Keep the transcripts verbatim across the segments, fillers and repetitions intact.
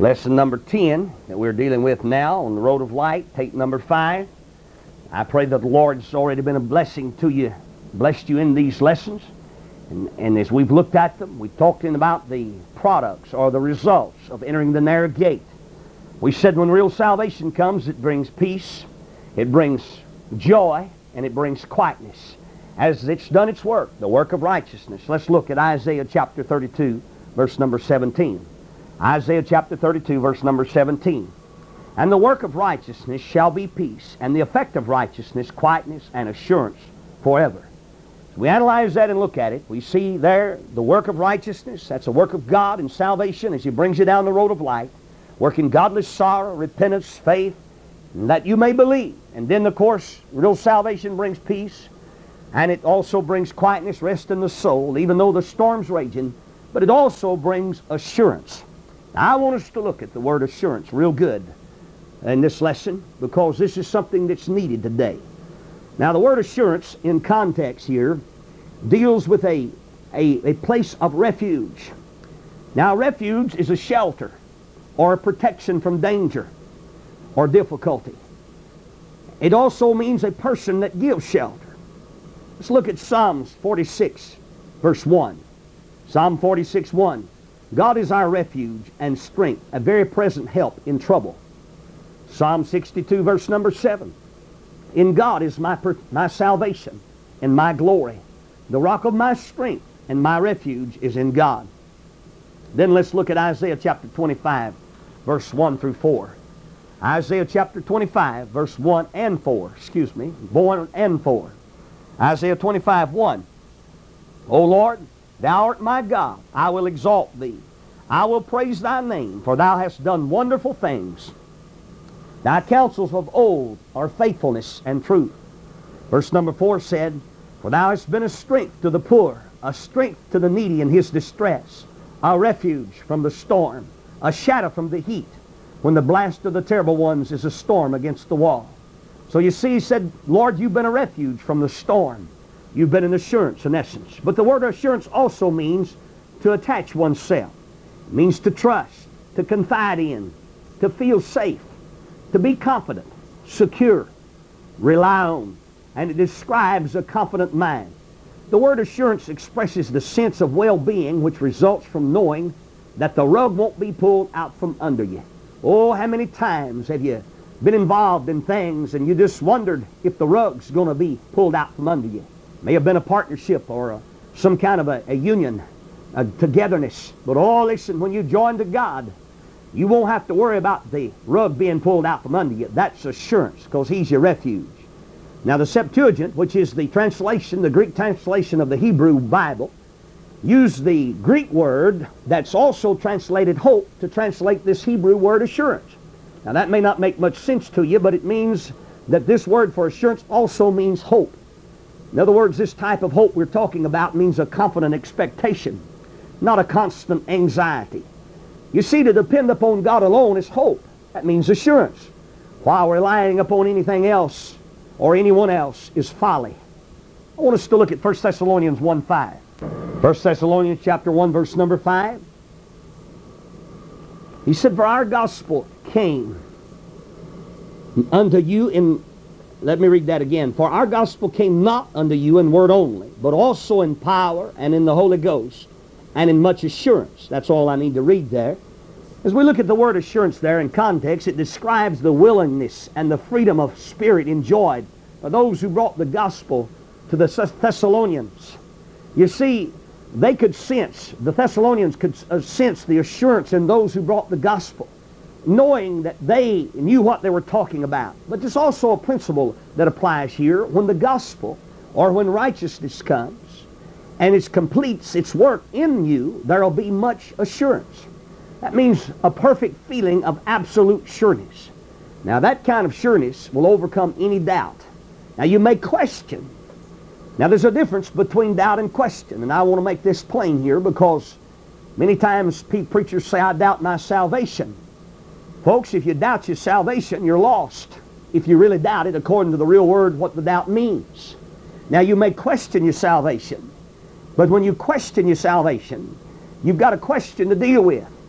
Lesson number ten that we're dealing with now on the road of light, tape number five. I pray that the Lord's already been a blessing to you, blessed you in these lessons. And, and as we've looked at them, we've talked in about the products or the results of entering the narrow gate. We said when real salvation comes, it brings peace, it brings joy, and it brings quietness. As it's done its work, the work of righteousness. Let's look at Isaiah chapter thirty-two, verse number seventeen. Isaiah chapter thirty-two, verse number seventeen. And the work of righteousness shall be peace, and the effect of righteousness, quietness and assurance forever. As we analyze that and look at it, we see there the work of righteousness. That's a work of God in salvation as He brings you down the road of light, working godly sorrow, repentance, faith, and that you may believe. And then, of course, real salvation brings peace, and it also brings quietness, rest in the soul, even though the storm's raging, but it also brings assurance. Now, I want us to look at the word assurance real good in this lesson, because this is something that's needed today. Now, the word assurance in context here deals with a, a, a place of refuge. Now, refuge is a shelter or a protection from danger or difficulty. It also means a person that gives shelter. Let's look at Psalms forty-six, verse one. Psalm forty-six, one. God is our refuge and strength, a very present help in trouble. Psalm sixty-two, verse number seven. In God is my, my salvation and my glory. The rock of my strength and my refuge is in God. Then let's look at Isaiah chapter twenty-five, verse one through four. Isaiah chapter twenty-five, verse one and four. Excuse me, one and four. Isaiah twenty-five, one. O Lord, Thou art my God, I will exalt Thee. I will praise Thy name, for Thou hast done wonderful things. Thy counsels of old are faithfulness and truth. Verse number four said, For Thou hast been a strength to the poor, a strength to the needy in his distress, a refuge from the storm, a shadow from the heat, when the blast of the terrible ones is a storm against the wall. So you see, he said, Lord, You've been a refuge from the storm. You've been an assurance in essence. But the word assurance also means to attach oneself. It means to trust, to confide in, to feel safe, to be confident, secure, rely on. And it describes a confident mind. The word assurance expresses the sense of well-being which results from knowing that the rug won't be pulled out from under you. Oh, how many times have you been involved in things and you just wondered if the rug's going to be pulled out from under you? May have been a partnership or a, some kind of a, a union, a togetherness. But oh, listen, when you join to God, you won't have to worry about the rug being pulled out from under you. That's assurance, because He's your refuge. Now, the Septuagint, which is the translation, the Greek translation of the Hebrew Bible, used the Greek word that's also translated hope to translate this Hebrew word assurance. Now, that may not make much sense to you, but it means that this word for assurance also means hope. In other words, this type of hope we're talking about means a confident expectation, not a constant anxiety. You see, to depend upon God alone is hope. That means assurance. While relying upon anything else or anyone else is folly. I want us to look at First Thessalonians one five. First Thessalonians chapter one, verse number five. He said, For our gospel came unto you in... Let me read that again. For our gospel came not unto you in word only, but also in power and in the Holy Ghost and in much assurance. That's all I need to read there. As we look at the word assurance there in context, it describes the willingness and the freedom of spirit enjoyed by those who brought the gospel to the Thessalonians. You see, they could sense, the Thessalonians could uh, sense the assurance in those who brought the gospel, knowing that they knew what they were talking about. But there's also a principle that applies here. When the gospel, or when righteousness comes, and it completes its work in you, there will be much assurance. That means a perfect feeling of absolute sureness. Now, that kind of sureness will overcome any doubt. Now, you may question. Now, there's a difference between doubt and question, and I want to make this plain here, because many times preachers say, I doubt my salvation. Folks, if you doubt your salvation, you're lost. If you really doubt it, according to the real word, what the doubt means. Now, you may question your salvation, but when you question your salvation, you've got a question to deal with.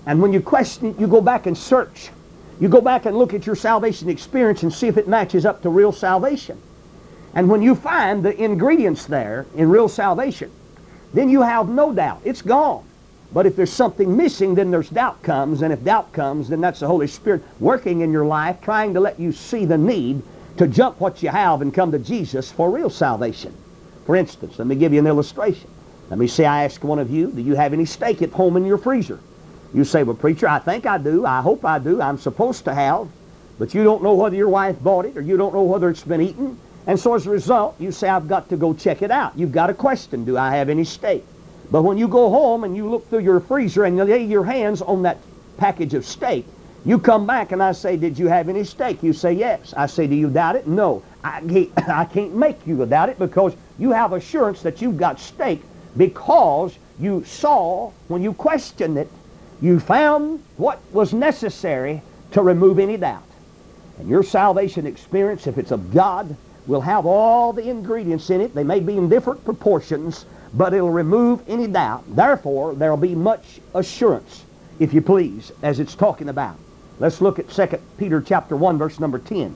And when you question it, you go back and search. You go back and look at your salvation experience and see if it matches up to real salvation. And when you find the ingredients there in real salvation, then you have no doubt. It's gone. But if there's something missing, then there's doubt comes. And if doubt comes, then that's the Holy Spirit working in your life, trying to let you see the need to jump what you have and come to Jesus for real salvation. For instance, let me give you an illustration. Let me say I ask one of you, do you have any steak at home in your freezer? You say, well, preacher, I think I do. I hope I do. I'm supposed to have. But you don't know whether your wife bought it or you don't know whether it's been eaten. And so as a result, you say, I've got to go check it out. You've got a question, do I have any steak? But when you go home and you look through your freezer and you lay your hands on that package of steak, you come back and I say, did you have any steak? You say, yes. I say, do you doubt it? No. I can't, I can't make you doubt it because you have assurance that you've got steak because you saw, when you questioned it, you found what was necessary to remove any doubt. And your salvation experience, if it's of God, will have all the ingredients in it. They may be in different proportions, but it'll remove any doubt. Therefore, there'll be much assurance, if you please, as it's talking about. Let's look at Second Peter chapter one, verse number ten.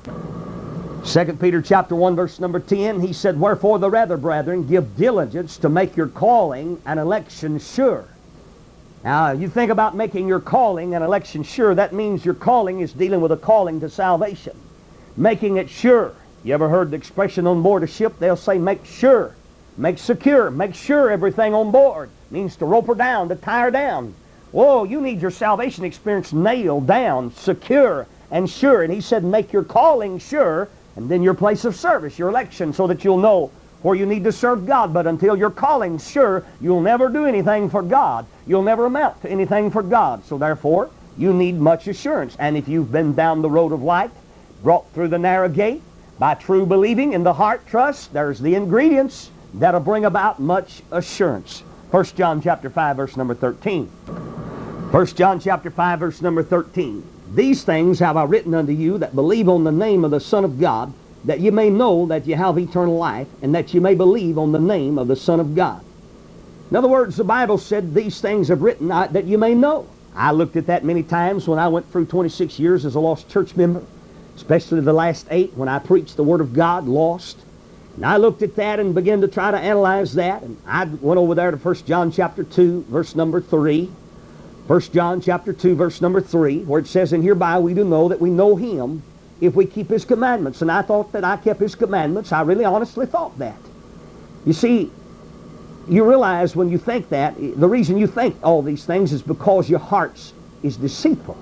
Second Peter chapter one, verse number ten, he said, wherefore the rather, brethren, give diligence to make your calling and election sure. Now, you think about making your calling and election sure, that means your calling is dealing with a calling to salvation. Making it sure. You ever heard the expression on board a ship? They'll say, make sure, make secure, make sure everything on board. It means to rope her down, to tie her down. Whoa, you need your salvation experience nailed down, secure and sure. And he said, make your calling sure, and then your place of service, your election, so that you'll know where you need to serve God. But until your calling's sure, you'll never do anything for God. You'll never amount to anything for God. So therefore, you need much assurance. And if you've been down the road of light, brought through the narrow gate, by true believing in the heart trust, there's the ingredients that'll bring about much assurance. First John chapter five, verse number thirteen. First John chapter five, verse number thirteen. These things have I written unto you that believe on the name of the Son of God, that you may know that you have eternal life, and that you may believe on the name of the Son of God. In other words, the Bible said these things have written uh, that you may know. I looked at that many times when I went through twenty-six years as a lost church member, especially the last eight when I preached the Word of God, lost. And I looked at that and began to try to analyze that. And I went over there to First John chapter two, verse number three. First John chapter two, verse number three, where it says, and hereby we do know that we know Him if we keep His commandments. And I thought that I kept His commandments. I really honestly thought that. You see, you realize when you think that, the reason you think all these things is because your heart is deceitful.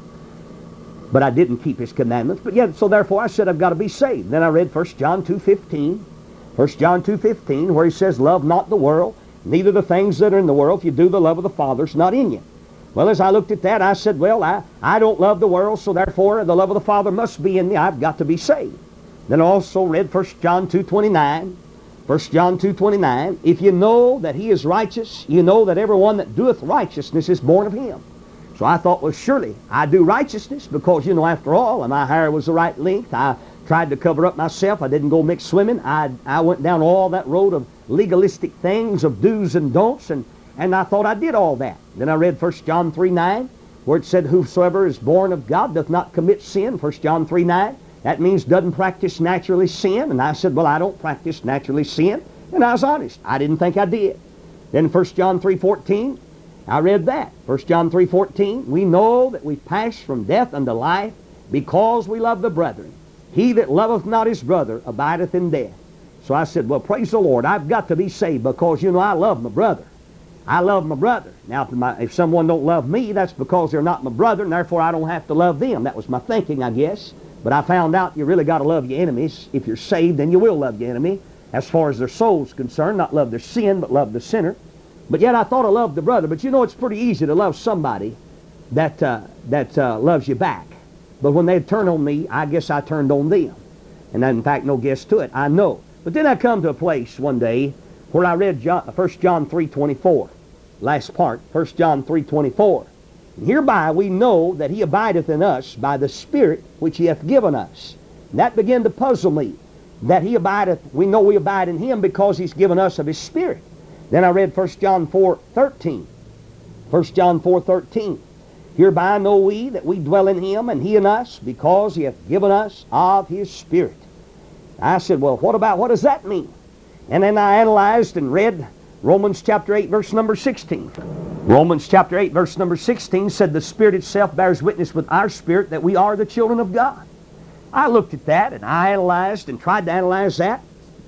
But I didn't keep His commandments. But yet, so therefore I said I've got to be saved. Then I read First John two fifteen. First John two fifteen, where he says, love not the world, neither the things that are in the world. If you do, the love of the Father is not in you. Well, as I looked at that, I said, well, I, I don't love the world, so therefore the love of the Father must be in me. I've got to be saved. Then I also read First John two twenty-nine. First John two twenty-nine, if you know that He is righteous, you know that everyone that doeth righteousness is born of Him. So I thought, well, surely I do righteousness because, you know, after all, my hair was the right length. I tried to cover up myself. I didn't go mix swimming. I, I went down all that road of legalistic things, of do's and don'ts, and, and I thought I did all that. Then I read First John three nine, where it said, whosoever is born of God doth not commit sin. First John three nine. That means doesn't practice naturally sin. And I said, well, I don't practice naturally sin. And I was honest. I didn't think I did. Then First John three fourteen, I read that. First John three fourteen, we know that we pass from death unto life because we love the brethren. He that loveth not his brother abideth in death. So I said, well, praise the Lord. I've got to be saved because, you know, I love my brother. I love my brother. Now, if, my, if someone don't love me, that's because they're not my brother, and therefore I don't have to love them. That was my thinking, I guess. But I found out you really got to love your enemies. If you're saved, then you will love your enemy, as far as their soul's concerned. Not love their sin, but love the sinner. But yet I thought I loved the brother. But you know, it's pretty easy to love somebody that, uh, that uh, loves you back. But when they turn on me, I guess I turned on them. And in fact, no guess to it. I know. But then I come to a place one day where I read John, First John three twenty-four. Last part, First John three twenty-four. Hereby we know that He abideth in us by the Spirit which He hath given us. And that began to puzzle me. That He abideth, we know we abide in Him because He's given us of His Spirit. Then I read First John four thirteen. First John four thirteen. Hereby know we that we dwell in him, and he in us, because he hath given us of his Spirit. I said, well, what about, what does that mean? And then I analyzed and read Romans chapter eight, verse number sixteen. Romans chapter eight, verse number sixteen said, the Spirit itself bears witness with our spirit that we are the children of God. I looked at that, and I analyzed and tried to analyze that.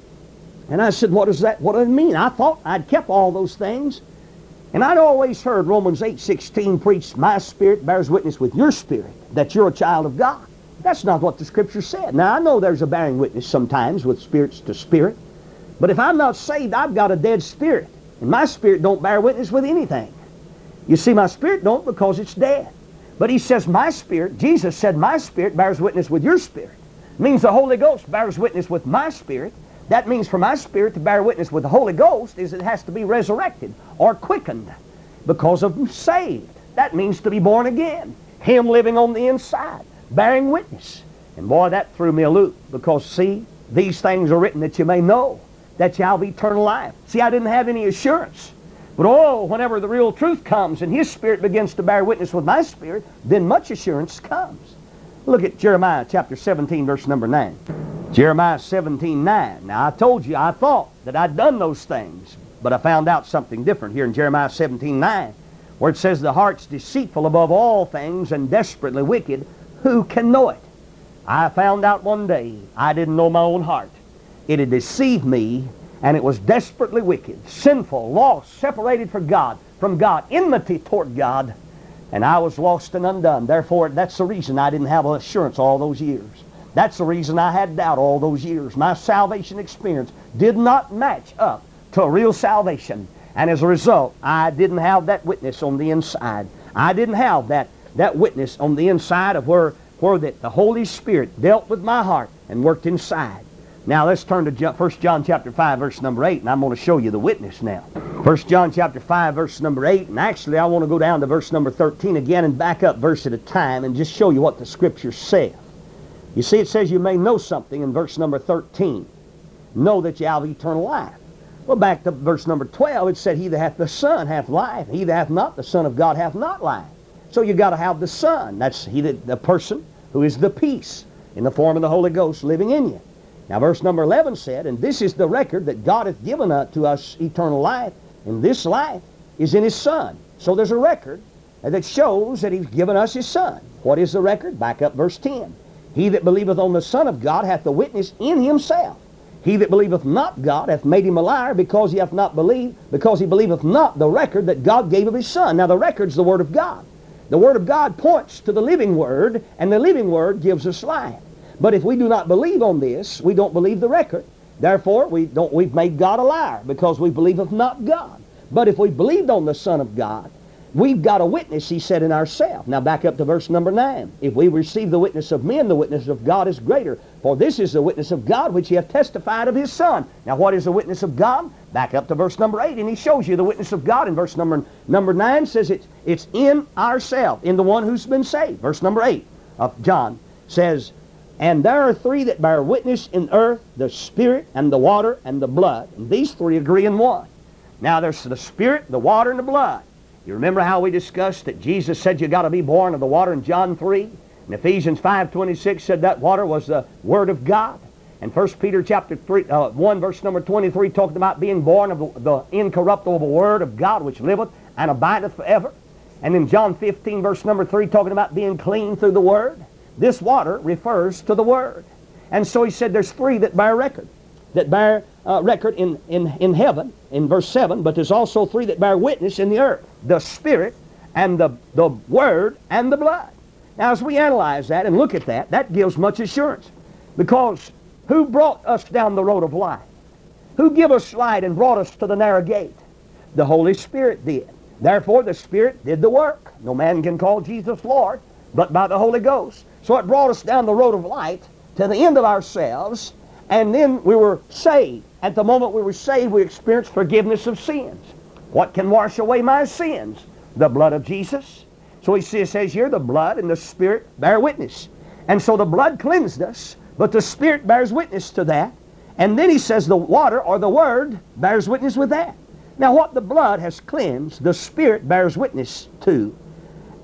And I said, what does that, what does it mean? I thought I'd kept all those things. And I'd always heard Romans eight sixteen preach, my spirit bears witness with your spirit that you're a child of God. That's not what the Scripture said. Now, I know there's a bearing witness sometimes with spirits to spirit. But if I'm not saved, I've got a dead spirit. And my spirit don't bear witness with anything. You see, my spirit don't, because it's dead. But he says my spirit, Jesus said my spirit bears witness with your spirit. It means the Holy Ghost bears witness with my spirit. That means for my spirit to bear witness with the Holy Ghost is it has to be resurrected or quickened because of saved. That means to be born again. Him living on the inside, bearing witness. And boy, that threw me a loop, because see, these things are written that you may know that you have eternal life. See, I didn't have any assurance. But oh, whenever the real truth comes and his spirit begins to bear witness with my spirit, then much assurance comes. Look at Jeremiah chapter seventeen, verse number nine. Jeremiah seventeen, nine. Now, I told you, I thought that I'd done those things, but I found out something different here in Jeremiah seventeen, nine, where it says, the heart's deceitful above all things and desperately wicked. Who can know it? I found out one day I didn't know my own heart. It had deceived me, and it was desperately wicked, sinful, lost, separated from God, from God, enmity toward God, and I was lost and undone. Therefore, that's the reason I didn't have assurance all those years. That's the reason I had doubt all those years. My salvation experience did not match up to a real salvation, and as a result, I didn't have that witness on the inside. I didn't have that, that witness on the inside of where, where that the Holy Spirit dealt with my heart and worked inside. Now let's turn to First John chapter five, verse number eight, and I'm going to show you the witness now. First John chapter five, verse number eight, and actually I want to go down to verse number thirteen again and back up verse at a time and just show you what the Scripture says. You see, it says you may know something in verse number thirteen. Know that you have eternal life. Well, back to verse number twelve, it said, he that hath the Son hath life. He that hath not the Son of God hath not life. So you got to have the Son. That's he that, the person who is the peace in the form of the Holy Ghost living in you. Now verse number eleven said, and this is the record that God hath given unto us eternal life, and this life is in his Son. So there's a record that shows that he's given us his Son. What is the record? Back up verse ten. He that believeth on the Son of God hath the witness in himself. He that believeth not God hath made him a liar, because he hath not believed, because he believeth not the record that God gave of his Son. Now the record's the Word of God. The Word of God points to the living Word, and the living Word gives us life. But if we do not believe on this, we don't believe the record. Therefore, we don't, we've made God a liar, because we believeth not God. But if we believed on the Son of God, we've got a witness, he said, in ourselves. Now back up to verse number nine. If we receive the witness of men, the witness of God is greater. For this is the witness of God which he hath testified of his Son. Now what is the witness of God? Back up to verse number eight, and he shows you the witness of God in verse number, number nine says it's, it's in ourselves, in the one who's been saved. Verse number eight of John says, and there are three that bear witness in earth, the Spirit and the water and the blood. And these three agree in one. Now there's the Spirit, the water, and the blood. You remember how we discussed that Jesus said you got to be born of the water in John three? And Ephesians five twenty-six said that water was the Word of God. And First Peter chapter three, uh, one verse number twenty-three talked about being born of the, the incorruptible Word of God which liveth and abideth forever. And in John fifteen verse number three talking about being clean through the Word. This water refers to the Word. And so he said there's three that bear record. That bear uh, record in, in, in heaven, in verse seven, but there's also three that bear witness in the earth. The Spirit and the, the Word and the blood. Now as we analyze that and look at that, that gives much assurance. Because who brought us down the road of life? Who gave us light and brought us to the narrow gate? The Holy Spirit did. Therefore the Spirit did the work. No man can call Jesus Lord but by the Holy Ghost. So it brought us down the road of light to the end of ourselves, and then we were saved. At the moment we were saved, we experienced forgiveness of sins. What can wash away my sins? The blood of Jesus. So he says here, the blood and the Spirit bear witness. And so the blood cleansed us, but the Spirit bears witness to that. And then he says the water or the Word bears witness with that. Now what the blood has cleansed, the Spirit bears witness to.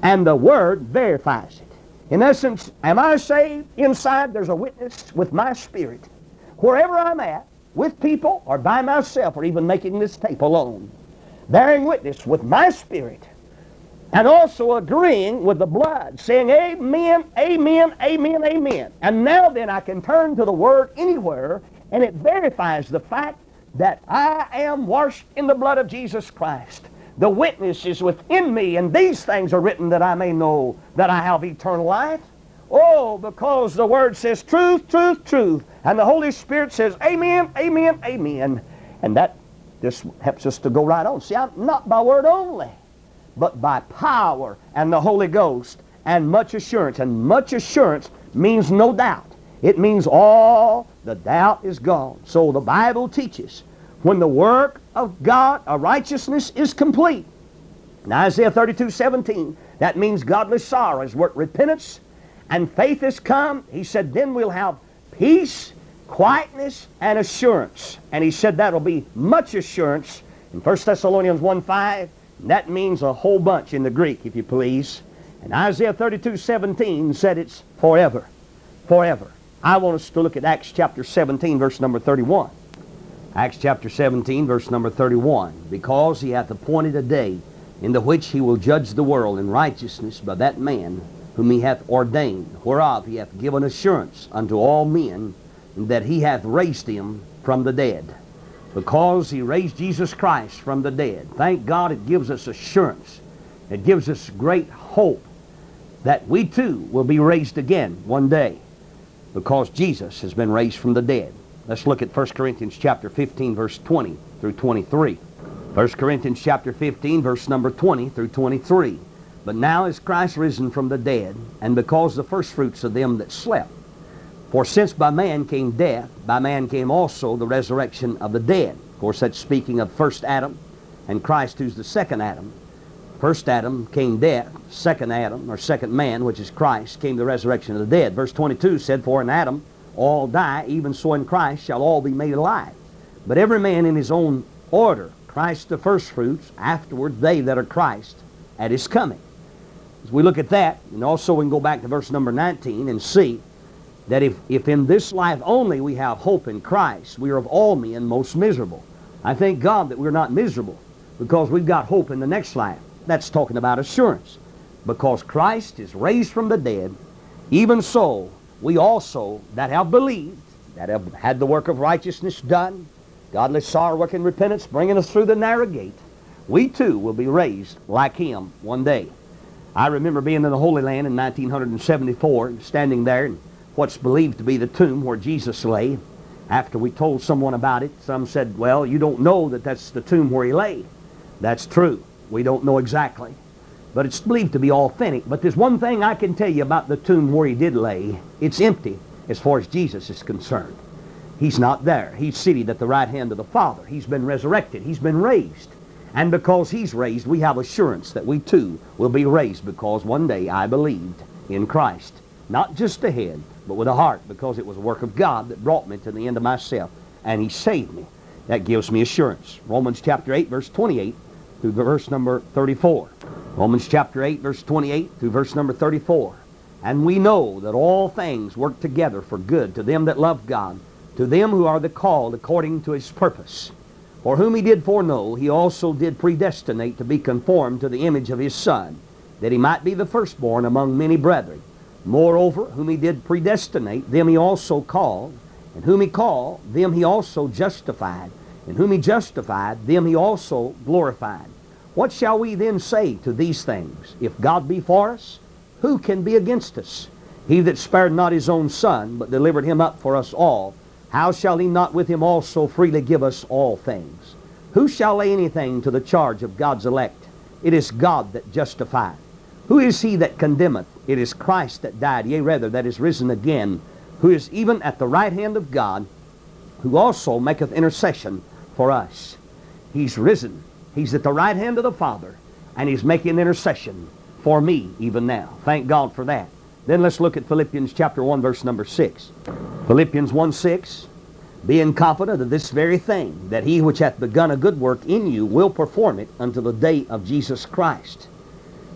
and the Word verifies it. In essence, am I saved? Inside there's a witness with my spirit. Wherever I'm at, with people or by myself or even making this tape alone, bearing witness with my spirit and also agreeing with the blood, saying amen, amen, amen, amen. And now then I can turn to the Word anywhere and it verifies the fact that I am washed in the blood of Jesus Christ. The witness is within me, and these things are written that I may know that I have eternal life. Oh, because the Word says truth, truth, truth. And the Holy Spirit says amen, amen, amen. And that just helps us to go right on. See, I'm not by word only, but by power and the Holy Ghost and much assurance. And much assurance means no doubt. It means all the doubt is gone. So the Bible teaches when the work of God, a righteousness, is complete. In Isaiah thirty-two seventeen, that means godly sorrow has worked repentance and faith has come. He said, then we'll have peace, quietness, and assurance. And he said that'll be much assurance in First Thessalonians one five. That means a whole bunch in the Greek, if you please. And Isaiah thirty-two seventeen said it's forever. Forever. I want us to look at Acts chapter seventeen, verse number thirty-one. Acts chapter seventeen, verse number thirty-one. Because he hath appointed a day in the which he will judge the world in righteousness by that man whom he hath ordained, whereof he hath given assurance unto all men, that he hath raised him from the dead. Because he raised Jesus Christ from the dead. Thank God it gives us assurance. It gives us great hope that we too will be raised again one day, because Jesus has been raised from the dead. Let's look at First Corinthians chapter fifteen, verse twenty through twenty-three. First Corinthians chapter fifteen, verse number twenty through twenty-three. But now is Christ risen from the dead, and because the firstfruits of them that slept. For since by man came death, by man came also the resurrection of the dead. Of course, that's speaking of first Adam, and Christ who's the second Adam. First Adam came death, second Adam, or second man, which is Christ, came the resurrection of the dead. Verse twenty-two said, for in Adam all die, even so in Christ shall all be made alive. But every man in his own order, Christ the firstfruits, afterward they that are Christ at his coming. As we look at that, and also we can go back to verse number nineteen and see that if, if in this life only we have hope in Christ, we are of all men most miserable. I thank God that we're not miserable, because we've got hope in the next life. That's talking about assurance. Because Christ is raised from the dead, even so we also that have believed, that have had the work of righteousness done, godly sorrow working repentance, bringing us through the narrow gate, we too will be raised like him one day. I remember being in the Holy Land in nineteen seventy-four, standing there in what's believed to be the tomb where Jesus lay. After we told someone about it, some said, well, you don't know that that's the tomb where he lay. That's true. We don't know exactly. But it's believed to be authentic. But there's one thing I can tell you about the tomb where he did lay. It's empty as far as Jesus is concerned. He's not there. He's seated at the right hand of the Father. He's been resurrected. He's been raised. And because he's raised, we have assurance that we too will be raised, because one day I believed in Christ. Not just a head, but with a heart, because it was a work of God that brought me to the end of myself. And he saved me. That gives me assurance. Romans chapter eight, verse twenty-eight through verse number thirty-four. Romans chapter eight, verse twenty-eight through verse number thirty-four. And we know that all things work together for good to them that love God, to them who are the called according to his purpose. For whom he did foreknow, he also did predestinate to be conformed to the image of his Son, that he might be the firstborn among many brethren. Moreover, whom he did predestinate, them he also called. And whom he called, them he also justified. And whom he justified, them he also glorified. What shall we then say to these things? If God be for us, who can be against us? He that spared not his own Son, but delivered him up for us all, how shall he not with him also freely give us all things? Who shall lay anything to the charge of God's elect? It is God that justifieth. Who is he that condemneth? It is Christ that died, yea rather, that is risen again, who is even at the right hand of God, who also maketh intercession for us. He's risen. He's at the right hand of the Father, and he's making intercession for me even now. Thank God for that. Then let's look at Philippians chapter one, verse number six. Philippians one six, being confident of this very thing, that he which hath begun a good work in you will perform it unto the day of Jesus Christ.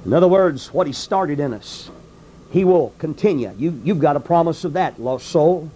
In other words, what He started in us, He will continue. You, you've got a promise of that, lost soul.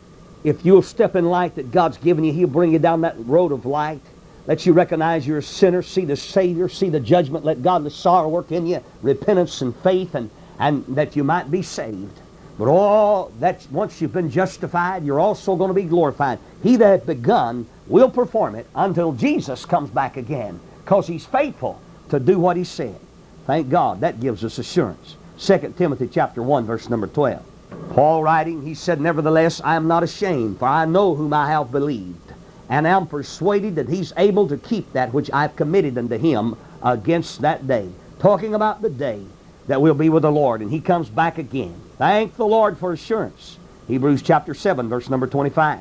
If you'll step in light that God's given you, He'll bring you down that road of light. Let you recognize you're a sinner, see the Savior, see the judgment, let godly sorrow work in you, repentance and faith, and, and that you might be saved. But all that, once you've been justified, you're also going to be glorified. He that hath begun will perform it until Jesus comes back again, because He's faithful to do what He said. Thank God, that gives us assurance. Second Timothy chapter one, verse number twelve. Paul writing, he said, "Nevertheless, I am not ashamed, for I know whom I have believed, and am persuaded that He's able to keep that which I have committed unto Him against that day." Talking about the day that we'll be with the Lord, and He comes back again. Thank the Lord for assurance. Hebrews chapter seven, verse number twenty-five.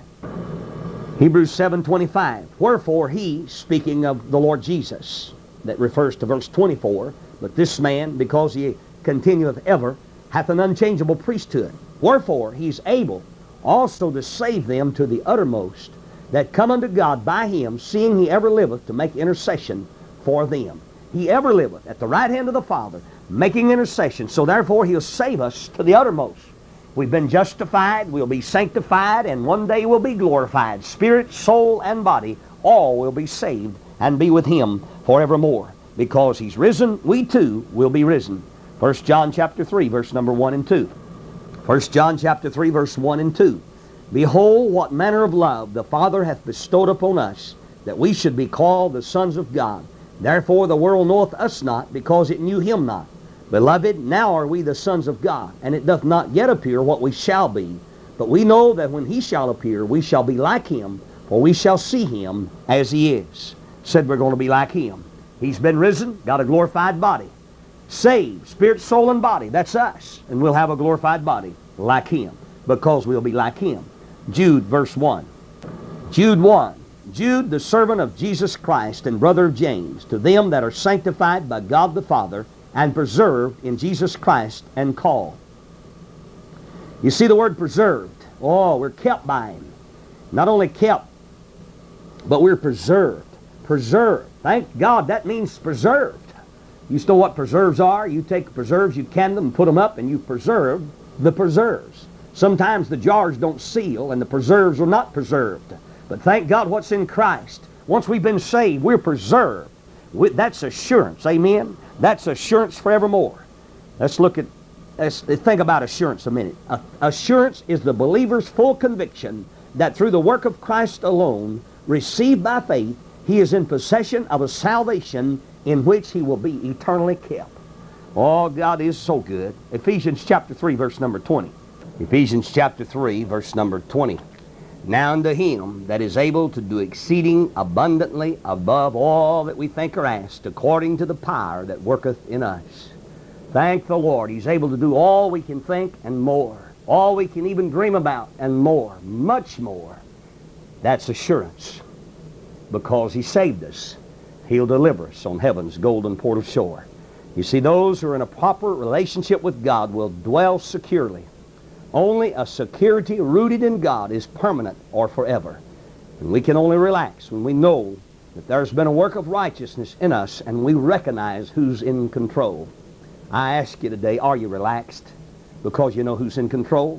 Hebrews seven, twenty-five. "Wherefore He," speaking of the Lord Jesus, that refers to verse twenty-four, "but this man, because He continueth ever, hath an unchangeable priesthood. Wherefore He is able also to save them to the uttermost that come unto God by Him, seeing He ever liveth to make intercession for them." He ever liveth at the right hand of the Father, making intercession. So therefore He'll save us to the uttermost. We've been justified, we'll be sanctified, and one day we'll be glorified. Spirit, soul, and body, all will be saved and be with Him forevermore. Because He's risen, we too will be risen. First John chapter three, verse number one and two. First John chapter three, verse one and two. "Behold, what manner of love the Father hath bestowed upon us, that we should be called the sons of God. Therefore the world knoweth us not, because it knew Him not. Beloved, now are we the sons of God, and it doth not yet appear what we shall be. But we know that when He shall appear, we shall be like Him, for we shall see Him as He is." Said we're going to be like Him. He's been risen, got a glorified body. Saved, spirit, soul, and body. That's us. And we'll have a glorified body like Him, because we'll be like Him. Jude, verse one. Jude one. "Jude, the servant of Jesus Christ and brother of James, to them that are sanctified by God the Father, and preserved in Jesus Christ, and called." You see the word preserved. Oh, we're kept by Him. Not only kept, but we're preserved. Preserved. Thank God, that means preserved. You know what preserves are? You take preserves, you can them, put them up, and you preserve the preserves. Sometimes the jars don't seal, and the preserves are not preserved. But thank God what's in Christ. Once we've been saved, we're preserved. That's assurance. Amen? That's assurance forevermore. Let's look at, let's think about assurance a minute. Assurance is the believer's full conviction that through the work of Christ alone, received by faith, he is in possession of a salvation in which he will be eternally kept. Oh, God is so good. Ephesians chapter three, verse number twenty. Ephesians chapter three, verse number twenty. "Now unto Him that is able to do exceeding abundantly above all that we think or ask, according to the power that worketh in us." Thank the Lord. He's able to do all we can think and more. All we can even dream about and more. Much more. That's assurance. Because He saved us, He'll deliver us on heaven's golden port of shore. You see, those who are in a proper relationship with God will dwell securely. Only a security rooted in God is permanent or forever. And we can only relax when we know that there's been a work of righteousness in us and we recognize who's in control. I ask you today, are you relaxed because you know who's in control?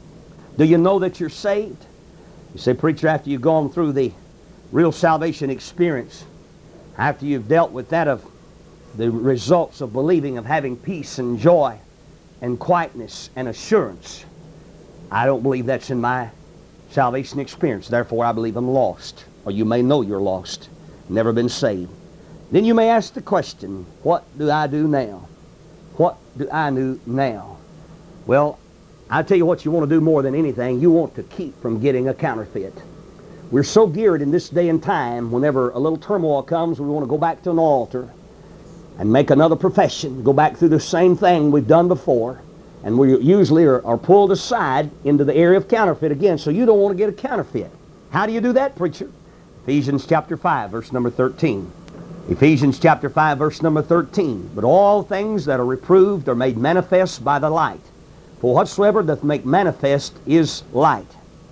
Do you know that you're saved? You say, "Preacher, after you've gone through the real salvation experience, after you've dealt with that of the results of believing, of having peace and joy and quietness and assurance, I don't believe that's in my salvation experience. Therefore, I believe I'm lost." Or you may know you're lost, never been saved. Then you may ask the question, what do I do now? What do I do now? Well, I tell you what you want to do more than anything. You want to keep from getting a counterfeit. We're so geared in this day and time, whenever a little turmoil comes, we want to go back to an altar and make another profession, go back through the same thing we've done before. And we usually are, are pulled aside into the area of counterfeit again. So you don't want to get a counterfeit. How do you do that, preacher? Ephesians chapter five, verse number thirteen. Ephesians chapter five, verse number thirteen. "But all things that are reproved are made manifest by the light. For whatsoever doth make manifest is light."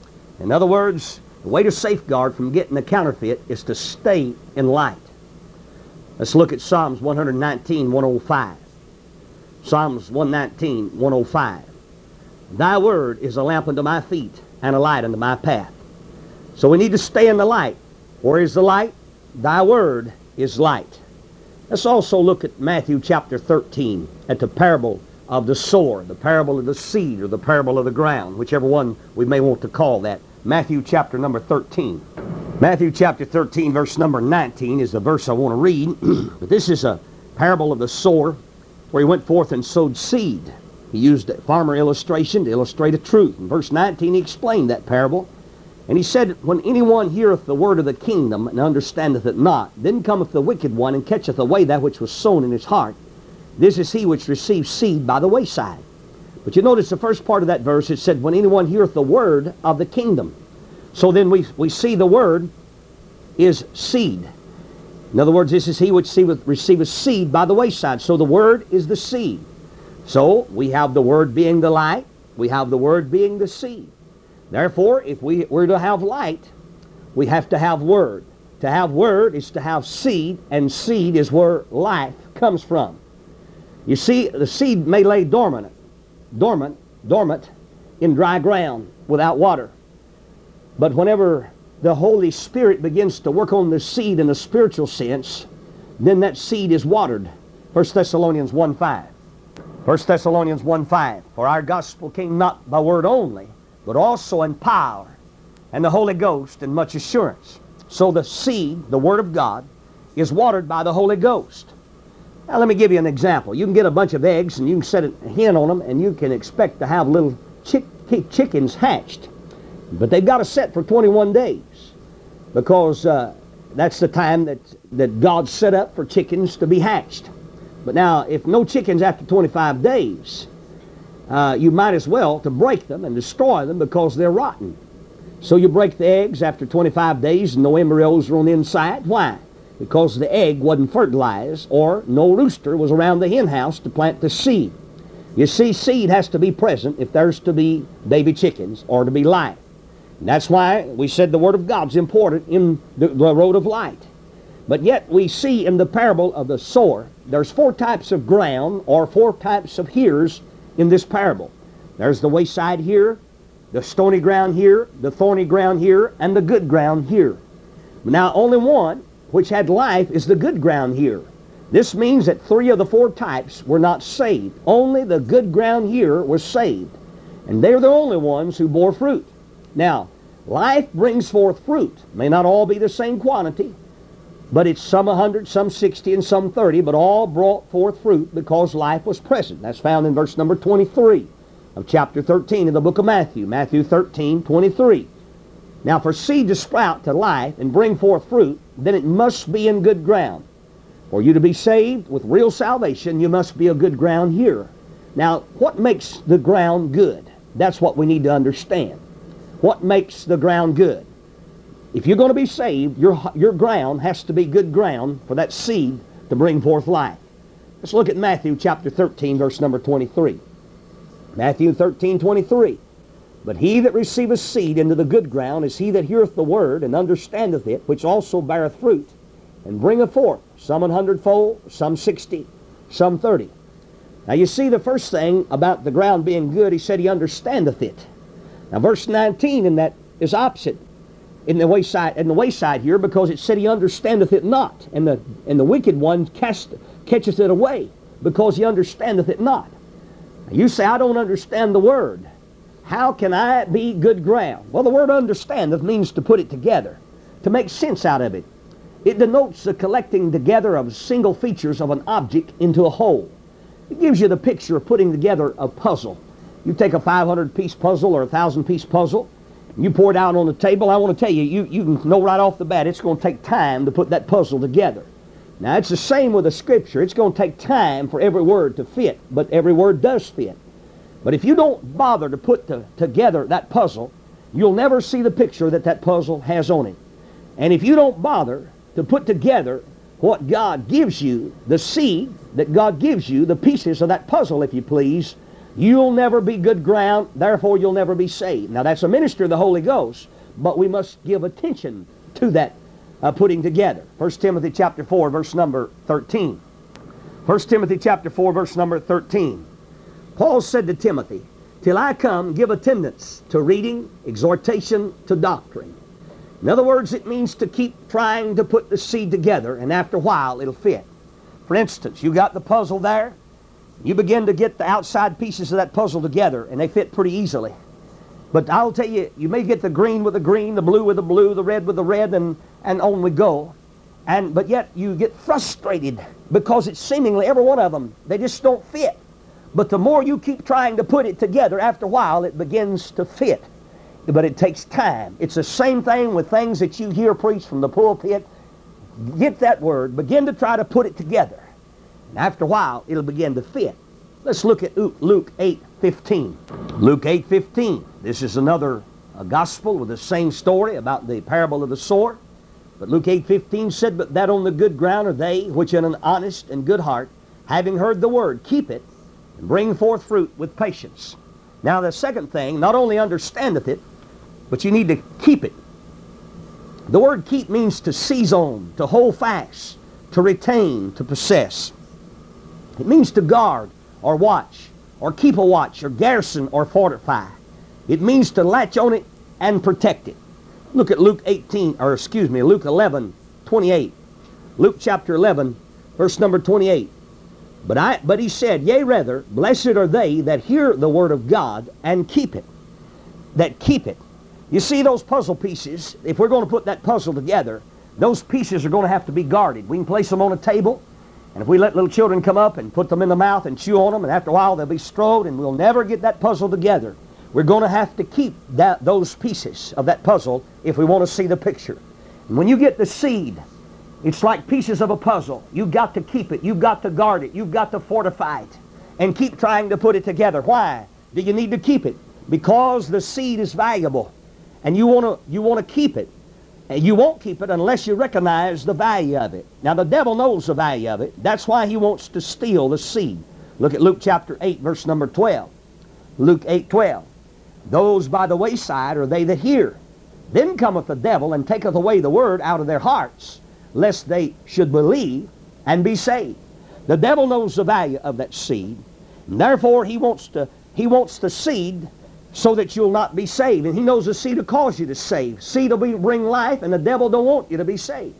In other words, the way to safeguard from getting a counterfeit is to stay in light. Let's look at Psalms one nineteen, one oh five. Psalms one nineteen, one oh five. Thy word is a lamp unto my feet and a light unto my path. So we need to stay in the light. Where is the light? Thy word is light. Let's also look at Matthew chapter thirteen, at the parable of the sower, the parable of the seed, or the parable of the ground, whichever one we may want to call that. Matthew chapter number thirteen. Matthew chapter thirteen, verse number nineteen is the verse I want to read. But this is a parable of the sower, where he went forth and sowed seed. He used a farmer illustration to illustrate a truth. In verse nineteen, he explained that parable. And he said, when anyone heareth the word of the kingdom and understandeth it not, then cometh the wicked one and catcheth away that which was sown in his heart. This is he which receives seed by the wayside. But you notice the first part of that verse, it said, when anyone heareth the word of the kingdom. So then we, we see the word is seed. In other words, this is he which receiveth, receiveth seed by the wayside. So the word is the seed. So we have the word being the light. We have the word being the seed. Therefore, if we were to have light, we have to have word. To have word is to have seed, and seed is where life comes from. You see, the seed may lay dormant, dormant, dormant in dry ground without water. But whenever the Holy Spirit begins to work on the seed in a spiritual sense, then that seed is watered. First Thessalonians one five. First Thessalonians one five. For our gospel came not by word only, but also in power, and the Holy Ghost, and much assurance. So the seed, the Word of God, is watered by the Holy Ghost. Now let me give you an example. You can get a bunch of eggs, and you can set a hen on them, and you can expect to have little chick chickens hatched. But they've got to set for twenty-one days, because uh, that's the time that, that God set up for chickens to be hatched. But now, if no chickens after twenty-five days, Uh, you might as well to break them and destroy them, because they're rotten. So you break the eggs after twenty-five days and no embryos are on the inside. Why? Because the egg wasn't fertilized, or no rooster was around the hen house to plant the seed. You see, seed has to be present if there's to be baby chickens or to be life. And that's why we said the Word of God's important in the, the road of light. But yet we see in the parable of the sower, there's four types of ground, or four types of hearers in this parable. There's the wayside here, the stony ground here, the thorny ground here, and the good ground here. Now only one which had life is the good ground here. This means that three of the four types were not saved. Only the good ground here was saved. And they're the only ones who bore fruit. Now, life brings forth fruit. May not all be the same quantity, but it's some a hundred, some sixty, and some thirty, but all brought forth fruit because life was present. That's found in verse number twenty-three of chapter thirteen in the book of Matthew. Matthew thirteen, twenty-three. Now for seed to sprout to life and bring forth fruit, then it must be in good ground. For you to be saved with real salvation, you must be a good ground here. Now, what makes the ground good? That's what we need to understand. What makes the ground good? If you're going to be saved, your, your ground has to be good ground for that seed to bring forth life. Let's look at Matthew chapter thirteen, verse number twenty-three. Matthew thirteen, twenty-three. But he that receiveth seed into the good ground is he that heareth the word and understandeth it, which also beareth fruit, and bringeth forth some an hundredfold, some sixty, some thirty. Now you see, the first thing about the ground being good, he said he understandeth it. Now verse nineteen in that is opposite. In the wayside, in the wayside here, because it said he understandeth it not, and the and the wicked one cast, catcheth it away, because he understandeth it not. Now you say, I don't understand the word. How can I be good ground? Well, the word understandeth means to put it together, to make sense out of it. It denotes the collecting together of single features of an object into a whole. It gives you the picture of putting together a puzzle. You take a five hundred piece puzzle or a one thousand piece puzzle, you pour it out on the table. I want to tell you, you, you can know right off the bat, it's going to take time to put that puzzle together. Now, it's the same with the Scripture. It's going to take time for every word to fit, but every word does fit. But if you don't bother to put to, together that puzzle, you'll never see the picture that that puzzle has on it. And if you don't bother to put together what God gives you, the seed that God gives you, the pieces of that puzzle, if you please, you'll never be good ground, therefore you'll never be saved. Now that's a ministry of the Holy Ghost, but we must give attention to that uh, putting together. First Timothy chapter four, verse number thirteen. First Timothy chapter four, verse number thirteen. Paul said to Timothy, "Till I come, give attendance to reading, exhortation, to doctrine." In other words, it means to keep trying to put the seed together, and after a while it'll fit. For instance, you got the puzzle there. You begin to get the outside pieces of that puzzle together, and they fit pretty easily. But I'll tell you, you may get the green with the green, the blue with the blue, the red with the red, and, and on we go. And, but yet you get frustrated because it's seemingly every one of them, they just don't fit. But the more you keep trying to put it together, after a while it begins to fit. But it takes time. It's the same thing with things that you hear preached from the pulpit. Get that word, begin to try to put it together. And after a while, it'll begin to fit. Let's look at Luke eight fifteen. Luke eight fifteen. This is another a gospel with the same story about the parable of the sower. But Luke eight fifteen said, "But that on the good ground are they which in an honest and good heart, having heard the word, keep it, and bring forth fruit with patience." Now the second thing, not only understandeth it, but you need to keep it. The word keep means to seize on, to hold fast, to retain, to possess. It means to guard or watch, or keep a watch, or garrison, or fortify. It means to latch on it and protect it. Look at Luke eighteen, or excuse me, Luke eleven twenty-eight. Luke chapter eleven, verse number twenty-eight. But I, but he said, "Yea, rather, blessed are they that hear the word of God and keep it." That keep it. You see those puzzle pieces, if we're going to put that puzzle together, those pieces are going to have to be guarded. We can place them on a table, and if we let little children come up and put them in the mouth and chew on them, and after a while they'll be strode, and we'll never get that puzzle together. We're going to have to keep that, those pieces of that puzzle if we want to see the picture. And when you get the seed, it's like pieces of a puzzle. You've got to keep it. You've got to guard it. You've got to fortify it. And keep trying to put it together. Why do you need to keep it? Because the seed is valuable. And you want to you want to keep it. And you won't keep it unless you recognize the value of it. Now the devil knows the value of it. That's why he wants to steal the seed. Look at Luke chapter eight, verse number twelve. Luke eight twelve. "Those by the wayside are they that hear. Then cometh the devil and taketh away the word out of their hearts, lest they should believe and be saved." The devil knows the value of that seed, and therefore he wants to he wants the seed so that you'll not be saved. And he knows the seed will cause you to save. Seed will be, bring life, and the devil don't want you to be saved.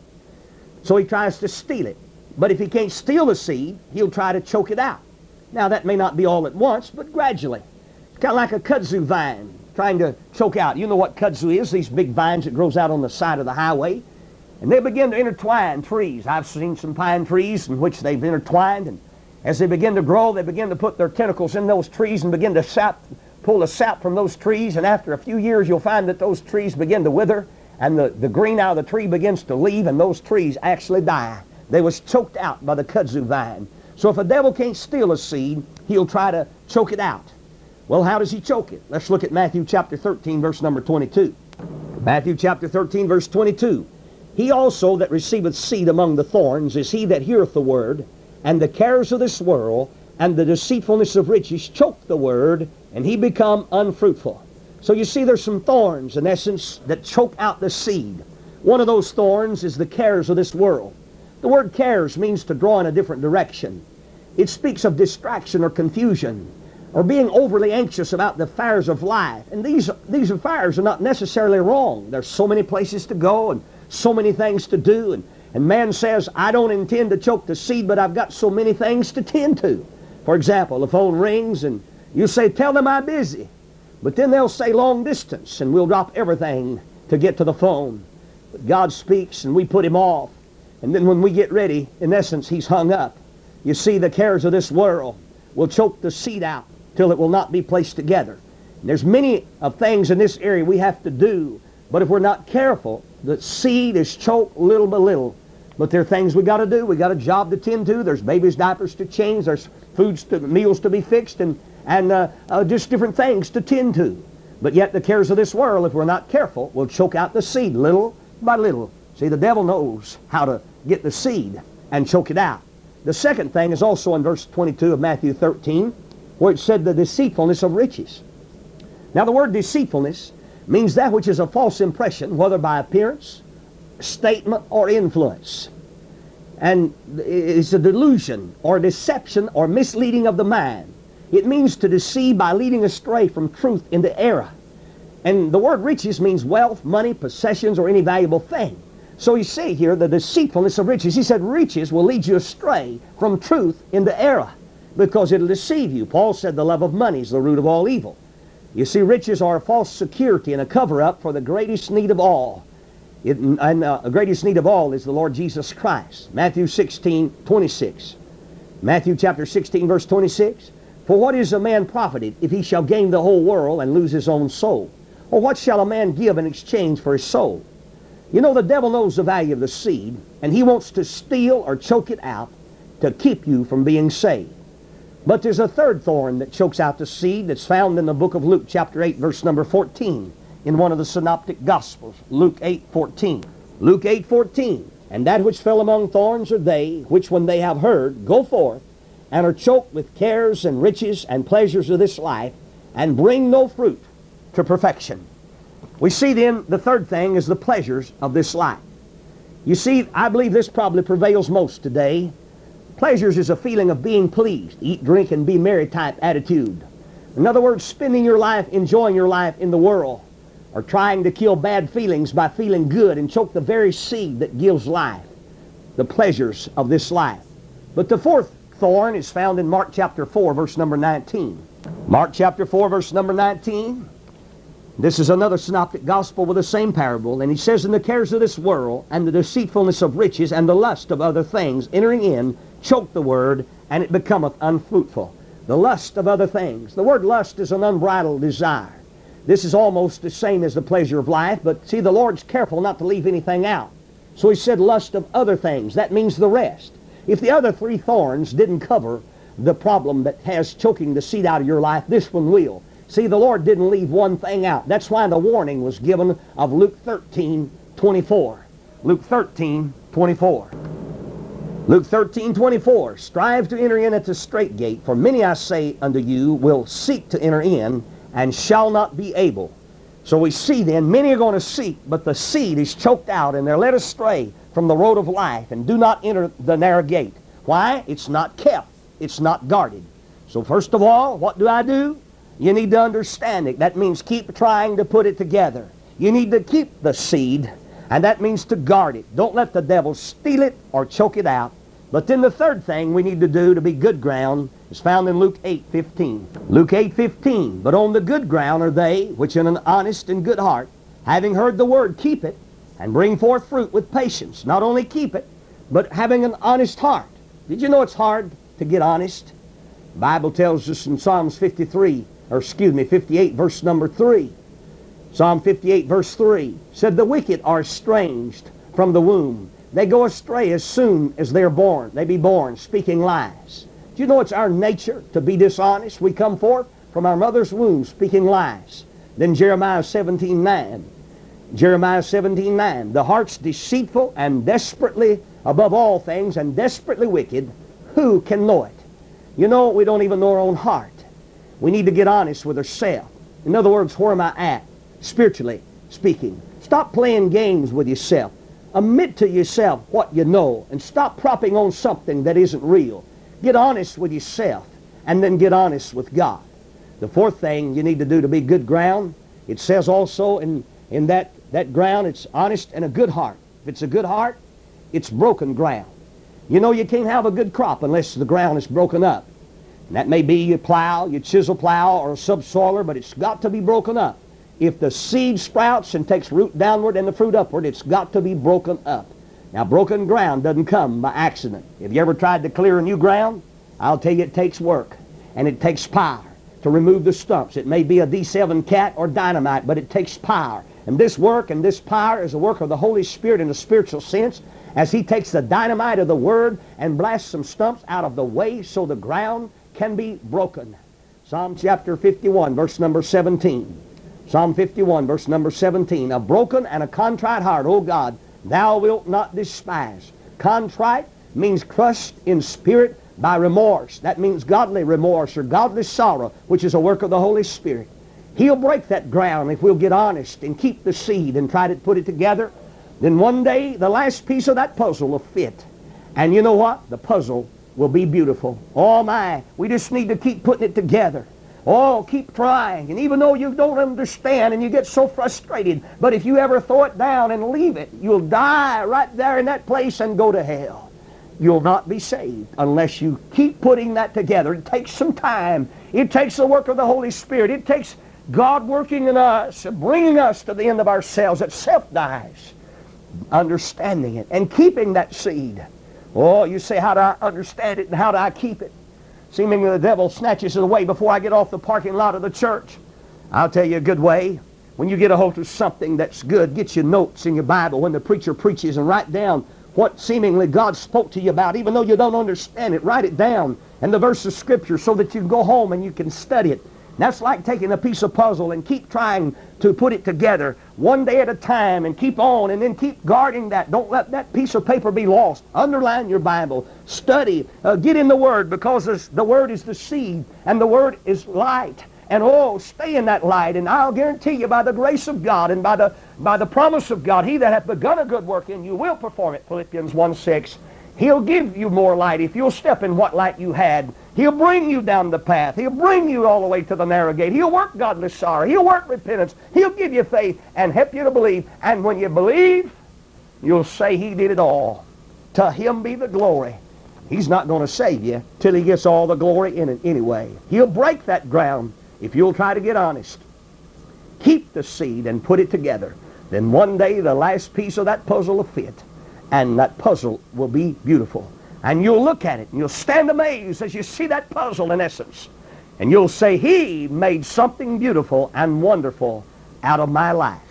So he tries to steal it. But if he can't steal the seed, he'll try to choke it out. Now that may not be all at once, but gradually. It's kind of like a kudzu vine trying to choke out. You know what kudzu is, these big vines that grows out on the side of the highway. And they begin to intertwine trees. I've seen some pine trees in which they've intertwined, and as they begin to grow, they begin to put their tentacles in those trees and begin to sap, pull the sap from those trees, and after a few years you'll find that those trees begin to wither, and the, the green out of the tree begins to leave, and those trees actually die. They was choked out by the kudzu vine. So if a devil can't steal a seed, he'll try to choke it out. Well, how does he choke it? Let's look at Matthew chapter thirteen, verse number twenty-two. Matthew chapter thirteen, verse twenty-two. "He also that receiveth seed among the thorns is he that heareth the word, and the cares of this world and the deceitfulness of riches choke the word, and he become unfruitful." So you see there's some thorns, in essence, that choke out the seed. One of those thorns is the cares of this world. The word cares means to draw in a different direction. It speaks of distraction or confusion, or being overly anxious about the affairs of life. And these, these affairs are not necessarily wrong. There's so many places to go and so many things to do. And, and man says, "I don't intend to choke the seed, but I've got so many things to tend to." For example, the phone rings and you say, "Tell them I'm busy." But then they'll say long distance, and we'll drop everything to get to the phone. But God speaks and we put him off. And then when we get ready, in essence, he's hung up. You see, the cares of this world will choke the seed out till it will not be placed together. And there's many of things in this area we have to do, but if we're not careful, the seed is choked little by little. But there are things we got to do. We got a job to tend to. There's babies' diapers to change. There's foods, to, meals to be fixed, and and uh, uh, just different things to tend to. But yet the cares of this world, if we're not careful, will choke out the seed little by little. See, the devil knows how to get the seed and choke it out. The second thing is also in verse twenty-two of Matthew thirteen, where it said the deceitfulness of riches. Now the word deceitfulness means that which is a false impression, whether by appearance, statement, or influence. And it's a delusion or deception or misleading of the mind. It means to deceive by leading astray from truth into error. And the word riches means wealth, money, possessions, or any valuable thing. So you see here the deceitfulness of riches. He said riches will lead you astray from truth into error because it'll deceive you. Paul said the love of money is the root of all evil. You see, riches are a false security and a cover-up for the greatest need of all. It, and uh, the greatest need of all is the Lord Jesus Christ. Matthew sixteen, twenty-six. Matthew chapter sixteen, verse twenty-six. For what is a man profited if he shall gain the whole world and lose his own soul? Or what shall a man give in exchange for his soul? You know, the devil knows the value of the seed, and he wants to steal or choke it out to keep you from being saved. But there's a third thorn that chokes out the seed that's found in the book of Luke chapter eight, verse number fourteen, in one of the synoptic gospels, Luke eight, fourteen. Luke eight, fourteen. And that which fell among thorns are they, which when they have heard, go forth, and are choked with cares and riches and pleasures of this life, and bring no fruit to perfection. We see then the third thing is the pleasures of this life. You see, I believe this probably prevails most today. Pleasures is a feeling of being pleased, eat, drink, and be merry type attitude. In other words, spending your life, enjoying your life in the world, or trying to kill bad feelings by feeling good and choke the very seed that gives life, the pleasures of this life. But the fourth thorn is found in Mark chapter four, verse number nineteen. Mark chapter four, verse number nineteen. This is another synoptic gospel with the same parable, and he says, in the cares of this world, and the deceitfulness of riches, and the lust of other things, entering in, choke the word, and it becometh unfruitful. The lust of other things. The word lust is an unbridled desire. This is almost the same as the pleasure of life, but see, the Lord's careful not to leave anything out. So he said lust of other things. That means the rest. If the other three thorns didn't cover the problem that has choking the seed out of your life, this one will. See, the Lord didn't leave one thing out. That's why the warning was given of Luke thirteen, twenty-four. Luke thirteen, twenty-four. Luke thirteen, twenty-four. Strive to enter in at the strait gate, for many, I say unto you, will seek to enter in, and shall not be able. So we see then, many are going to seek, but the seed is choked out, and they're led astray from the road of life, and do not enter the narrow gate. Why? It's not kept. It's not guarded. So first of all, what do I do? You need to understand it. That means keep trying to put it together. You need to keep the seed, and that means to guard it. Don't let the devil steal it or choke it out. But then the third thing we need to do to be good ground is found in Luke eight, fifteen. Luke eight, fifteen. But on the good ground are they which in an honest and good heart, having heard the word, keep it, and bring forth fruit with patience. Not only keep it, but having an honest heart. Did you know it's hard to get honest? The Bible tells us in Psalms fifty-three, or excuse me, fifty-eight, verse number three. Psalm fifty-eight, verse three, said, the wicked are estranged from the womb. They go astray as soon as they're born. They be born, speaking lies. Do you know it's our nature to be dishonest? We come forth from our mother's womb speaking lies. Then Jeremiah seventeen, nine. Jeremiah seventeen, nine. The heart's deceitful and desperately, above all things, and desperately wicked. Who can know it? You know, we don't even know our own heart. We need to get honest with ourselves. In other words, where am I at? Spiritually speaking. Stop playing games with yourself. Admit to yourself what you know, and stop propping on something that isn't real. Get honest with yourself, and then get honest with God. The fourth thing you need to do to be good ground, it says also in, in that, that ground, it's honest and a good heart. If it's a good heart, it's broken ground. You know, you can't have a good crop unless the ground is broken up. And that may be your plow, your chisel plow, or a subsoiler, but it's got to be broken up. If the seed sprouts and takes root downward and the fruit upward, it's got to be broken up. Now, broken ground doesn't come by accident. Have you ever tried to clear a new ground? I'll tell you, it takes work, and it takes power to remove the stumps. It may be a D seven cat or dynamite, but it takes power. And this work and this power is a work of the Holy Spirit in a spiritual sense, as He takes the dynamite of the Word and blasts some stumps out of the way so the ground can be broken. Psalm chapter fifty-one, verse number seventeen. Psalm fifty-one, verse number seventeen. A broken and a contrite heart, O God, Thou wilt not despise. Contrite means crushed in spirit by remorse. That means godly remorse or godly sorrow, which is a work of the Holy Spirit. He'll break that ground if we'll get honest and keep the seed and try to put it together. Then one day, the last piece of that puzzle will fit. And you know what? The puzzle will be beautiful. Oh my, we just need to keep putting it together. Oh, keep trying. And even though you don't understand and you get so frustrated, but if you ever throw it down and leave it, you'll die right there in that place and go to hell. You'll not be saved unless you keep putting that together. It takes some time. It takes the work of the Holy Spirit. It takes God working in us, bringing us to the end of ourselves, that self dies. Understanding it and keeping that seed. Oh, you say, how do I understand it and how do I keep it? Seemingly the devil snatches it away before I get off the parking lot of the church. I'll tell you a good way. When you get a hold of something that's good, get your notes in your Bible when the preacher preaches and write down what seemingly God spoke to you about. Even though you don't understand it, write it down and the verse of Scripture so that you can go home and you can study it. That's like taking a piece of puzzle and keep trying to put it together one day at a time and keep on and then keep guarding that. Don't let that piece of paper be lost. Underline your Bible. Study. Uh, get in the Word, because this, the Word is the seed and the Word is light. And oh, stay in that light, and I'll guarantee you by the grace of God and by the, by the promise of God, He that hath begun a good work in you will perform it, Philippians one six. He'll give you more light if you'll step in what light you had. He'll bring you down the path. He'll bring you all the way to the narrow gate. He'll work godly sorrow. He'll work repentance. He'll give you faith and help you to believe. And when you believe, you'll say He did it all. To Him be the glory. He's not going to save you till He gets all the glory in it anyway. He'll break that ground if you'll try to get honest. Keep the seed and put it together. Then one day the last piece of that puzzle will fit. And that puzzle will be beautiful. And you'll look at it and you'll stand amazed as you see that puzzle in essence. And you'll say, He made something beautiful and wonderful out of my life.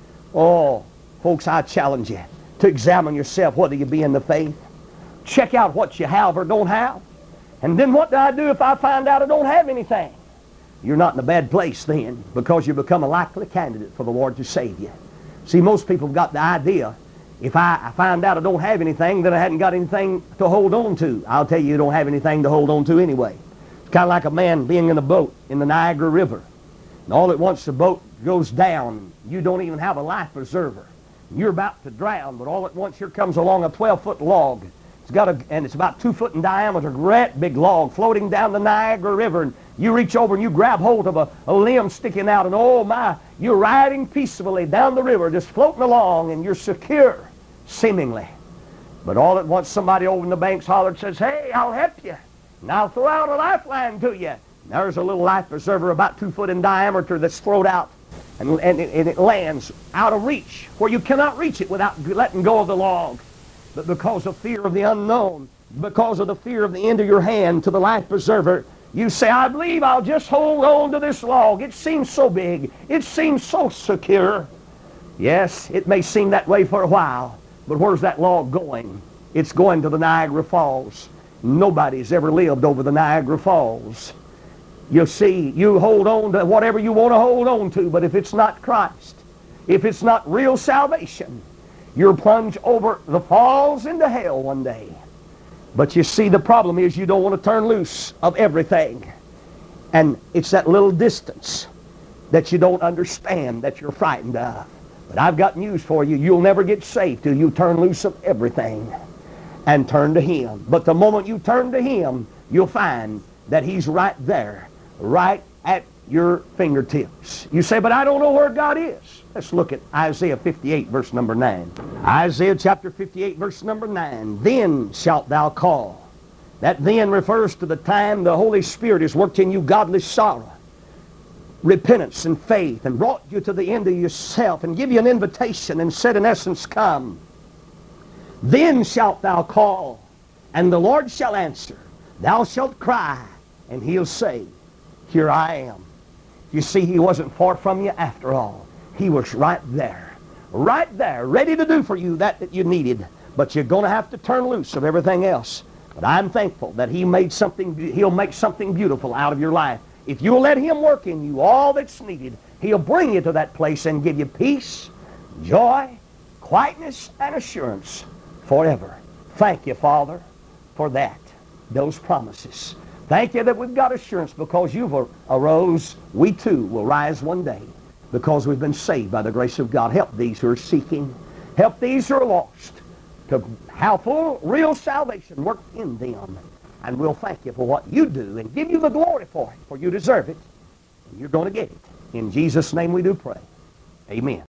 Oh, folks, I challenge you to examine yourself whether you be in the faith. Check out what you have or don't have. And then what do I do if I find out I don't have anything? You're not in a bad place then, because you become a likely candidate for the Lord to save you. See, most people have got the idea, if I, I find out I don't have anything, then I hadn't got anything to hold on to. I'll tell you, you don't have anything to hold on to anyway. It's kind of like a man being in a boat in the Niagara River. And all at once the boat goes down. You don't even have a life preserver. You're about to drown, but all at once here comes along a twelve-foot log. It's got a, and it's about two foot in diameter, great big log floating down the Niagara River. And you reach over and you grab hold of a, a limb sticking out, and oh my, you're riding peacefully down the river, just floating along, and you're secure, seemingly. But all at once somebody over in the banks hollered and says, Hey, I'll help you. And I'll throw out a lifeline to you. And there's a little life preserver about two foot in diameter that's thrown out. And, and, it, and it lands out of reach, where you cannot reach it without letting go of the log. But because of fear of the unknown, because of the fear of the end of your hand to the life preserver, you say, I believe I'll just hold on to this log. It seems so big. It seems so secure. Yes, it may seem that way for a while, but where's that log going? It's going to the Niagara Falls. Nobody's ever lived over the Niagara Falls. You see, you hold on to whatever you want to hold on to, but if it's not Christ, if it's not real salvation, you'll plunge over the falls into hell one day. But you see, the problem is you don't want to turn loose of everything. And it's that little distance that you don't understand, that you're frightened of. But I've got news for you. You'll never get saved till you turn loose of everything and turn to Him. But the moment you turn to Him, you'll find that He's right there, right at your fingertips. You say, but I don't know where God is. Let's look at Isaiah fifty-eight, verse number nine. Isaiah chapter fifty-eight, verse number nine. Then shalt thou call. That then refers to the time the Holy Spirit has worked in you godly sorrow, repentance and faith, and brought you to the end of yourself, and give you an invitation and said, in essence, come. Then shalt thou call, and the Lord shall answer. Thou shalt cry, and He'll say, Here I am. You see, He wasn't far from you after all. He was right there, right there, ready to do for you that that you needed. But you're going to have to turn loose of everything else. But I'm thankful that He made something, He'll make something beautiful out of your life. If you'll let Him work in you all that's needed, He'll bring you to that place and give you peace, joy, quietness, and assurance forever. Thank you, Father, for that, those promises. Thank you that we've got assurance because you've arose. We too will rise one day because we've been saved by the grace of God. Help these who are seeking. Help these who are lost. to have full, real salvation work in them. And we'll thank you for what you do and give you the glory for it, for you deserve it. And you're going to get it. In Jesus' name we do pray. Amen.